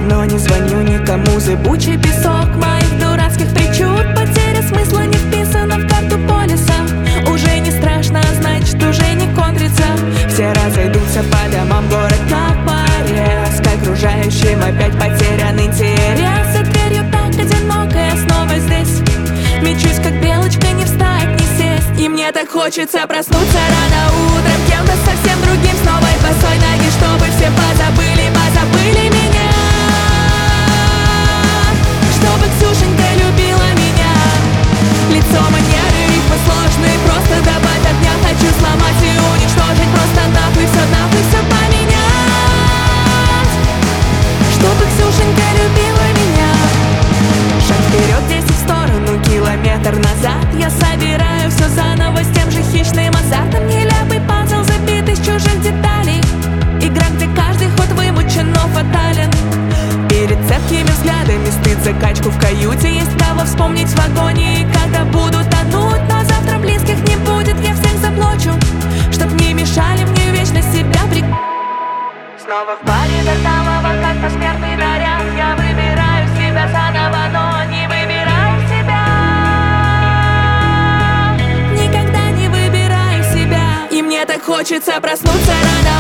но не звоню никому. Зыбучий песок моих дурацких причуд, потеря смысла не вписана в карту полиса. Уже не страшно, значит уже не контрится. Все разойдутся по домам, город как порез. К окружающим опять потерян интерес. За дверью так одиноко, я снова здесь. Мечусь как белочка, не встать, не сесть. И мне так хочется проснуться рано утром кем-то совсем другим, с новой босой ноги, чтобы все позабыли меня. Чтобы Ксюшенька любила меня. Лицо, манеры, рифмы сложные, просто добавь огня. Хочу сломать и уничтожить, просто нахуй все поменять. Чтобы Ксюшенька любила меня. Шаг вперед, 10 в сторону, километр назад. Я собираю все заново с тем же хищным азартом. Нелепый пазл, забитый из чужих деталей. Игра, где каждый ход вымучен, но фатален. Перед цепкими взглядами стыд за качку в каюте. Есть право вспомнить в вагоне, и когда буду тонуть. Но завтра близких не будет, я всех заплачу, чтоб не мешали мне вечно себя Снова в паре до самого, как посмертный наряд. Я выбираю себя заново, но не выбираю себя. Никогда не выбираю себя. И мне так хочется проснуться рано